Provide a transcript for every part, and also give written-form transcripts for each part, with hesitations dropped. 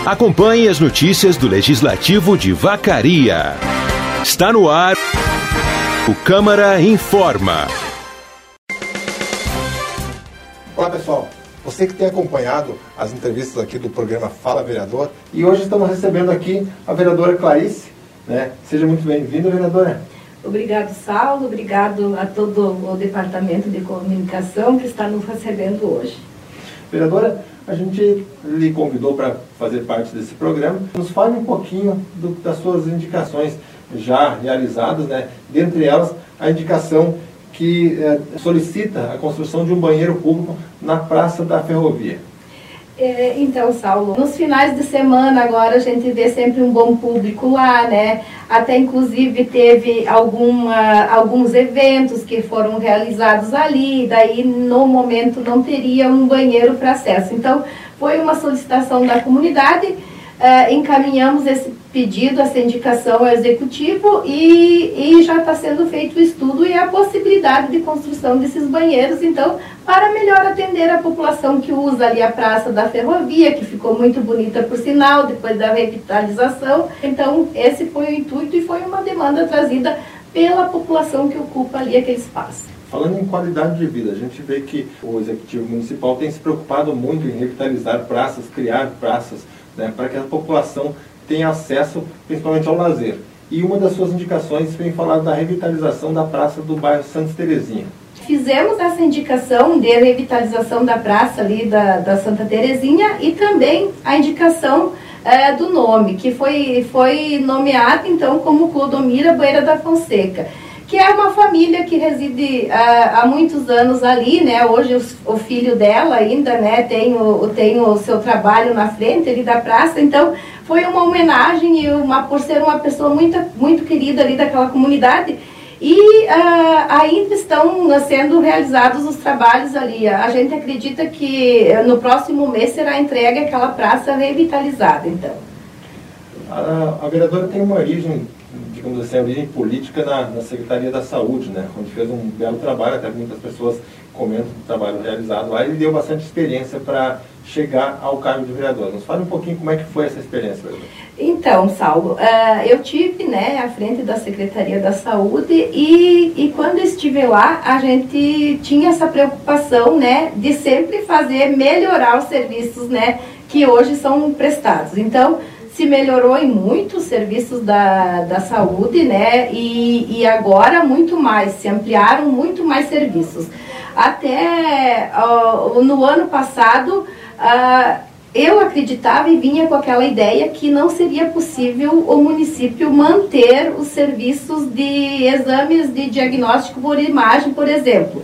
Acompanhe as notícias do Legislativo de Vacaria. Está no ar o Câmara Informa. Olá pessoal, você que tem acompanhado as entrevistas aqui do programa Fala Vereador, e hoje estamos recebendo aqui a vereadora Clarice, né? Seja muito bem-vinda, vereadora. Obrigado, Saulo, obrigado a todo o Departamento de Comunicação que está nos recebendo hoje. Vereadora, a gente lhe convidou para fazer parte desse programa. Nos fale um pouquinho das suas indicações já realizadas, né? Dentre elas, a indicação que solicita a construção de um banheiro público na Praça da Ferrovia. Então, Saulo, nos finais de semana agora a gente vê sempre um bom público lá, né? Até inclusive teve alguns eventos que foram realizados ali, daí no momento não teria um banheiro para acesso. Então, foi uma solicitação da comunidade, encaminhamos esse pedido, essa indicação ao Executivo e já está sendo feito o estudo e a possibilidade de construção desses banheiros, então, para melhor atender a população que usa ali a Praça da Ferrovia, que ficou muito bonita por sinal, depois da revitalização. Então, esse foi o intuito e foi uma demanda trazida pela população que ocupa ali aquele espaço. Falando em qualidade de vida, a gente vê que o Executivo Municipal tem se preocupado muito em revitalizar praças, criar praças, né, para que a população tenha acesso principalmente ao lazer. E uma das suas indicações vem falar da revitalização da praça do bairro Santa Terezinha. Fizemos essa indicação de revitalização da praça ali da Santa Terezinha e também a indicação do nome, que foi nomeado então como Clodomira Boeira da Fonseca, que é uma família que reside há muitos anos ali, né? Hoje o filho dela ainda, né, tem o seu trabalho na frente ali da praça, então foi uma homenagem e por ser uma pessoa muito, muito querida ali daquela comunidade. E ainda estão sendo realizados os trabalhos ali. A gente acredita que no próximo mês será entregue aquela praça revitalizada, então. A vereadora tem uma origem, digamos assim, a origem política na Secretaria da Saúde, né? Onde fez um belo trabalho, até muitas pessoas comentam do trabalho realizado lá, e deu bastante experiência para chegar ao cargo de vereador. Nos fale um pouquinho como é que foi essa experiência, vereador. Então, Saulo, eu tive, né, à frente da Secretaria da Saúde e quando estive lá, a gente tinha essa preocupação, né, de sempre melhorar os serviços, né, que hoje são prestados. Então, se melhorou em muitos serviços da saúde, né, e agora muito mais, se ampliaram muito mais serviços. Até no ano passado, eu acreditava e vinha com aquela ideia que não seria possível o município manter os serviços de exames de diagnóstico por imagem, por exemplo.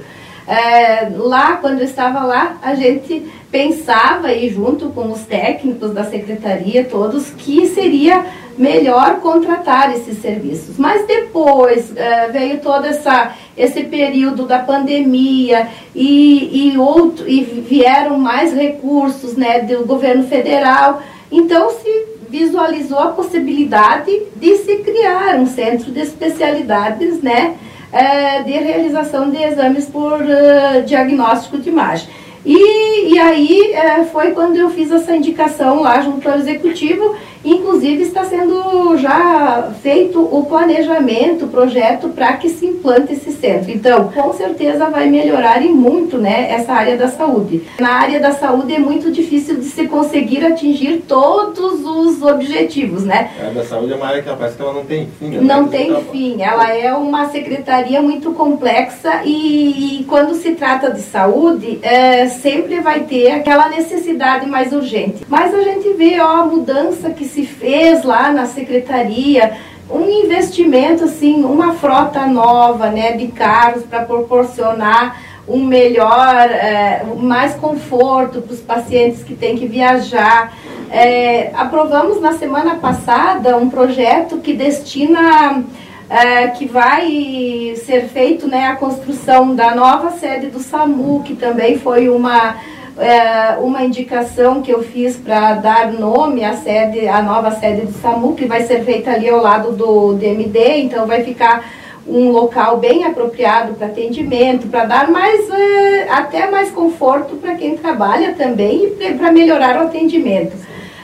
Lá, quando eu estava lá, a gente pensava, e junto com os técnicos da secretaria todos, que seria melhor contratar esses serviços. Mas depois veio todo esse período da pandemia e vieram mais recursos, né, do governo federal. Então se visualizou a possibilidade de se criar um centro de especialidades, né, de realização de exames por diagnóstico de imagem. E aí foi quando eu fiz essa indicação lá junto ao Executivo, inclusive está sendo já feito o planejamento, o projeto para que se implante esse centro. Então, com certeza vai melhorar e muito, né, essa área da saúde. Na área da saúde é muito difícil de se conseguir atingir todos os objetivos, né? A área da saúde é uma área que parece que ela não tem fim. Né? Não tem fim, ela é uma secretaria muito complexa e quando se trata de saúde, sempre vai ter aquela necessidade mais urgente. Mas a gente vê a mudança que se fez lá na secretaria, um investimento, assim, uma frota nova, né, de carros para proporcionar um melhor, mais conforto para os pacientes que têm que viajar. Aprovamos na semana passada um projeto que destina, que vai ser feito, né, a construção da nova sede do SAMU, que também foi uma indicação que eu fiz para dar nome à nova sede do SAMU, que vai ser feita ali ao lado do DMD, então vai ficar um local bem apropriado para atendimento, para dar até mais conforto para quem trabalha também e para melhorar o atendimento.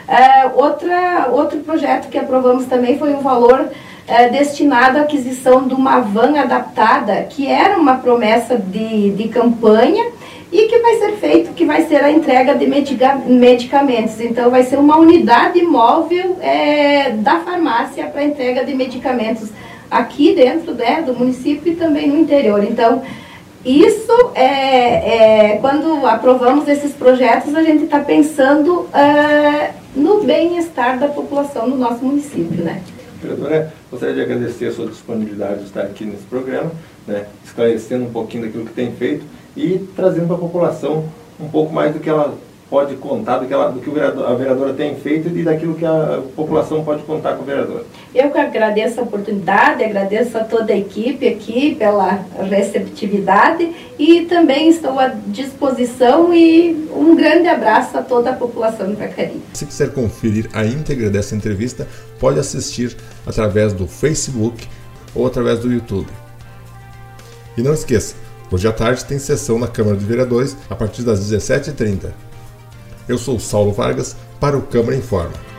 Outro projeto que aprovamos também foi um valor destinado à aquisição de uma van adaptada, que era uma promessa de campanha e que vai ser feito, que vai ser a entrega de medicamentos. Então vai ser uma unidade móvel da farmácia para entrega de medicamentos aqui dentro do município e também no interior. Então isso quando aprovamos esses projetos, a gente está pensando no bem-estar da população do nosso município, né? Vereadora, gostaria de agradecer a sua disponibilidade de estar aqui nesse programa, né, esclarecendo um pouquinho daquilo que tem feito e trazendo para a população um pouco mais do que ela pode contar, do que a vereadora tem feito e daquilo que a população pode contar com a vereadora. Eu que agradeço a oportunidade, agradeço a toda a equipe aqui pela receptividade e também estou à disposição e um grande abraço a toda a população de Vacaria. Se quiser conferir a íntegra dessa entrevista, pode assistir através do Facebook ou através do YouTube. E não esqueça, hoje à tarde tem sessão na Câmara de Vereadores a partir das 17h30. Eu sou Saulo Vargas para o Câmara Informa.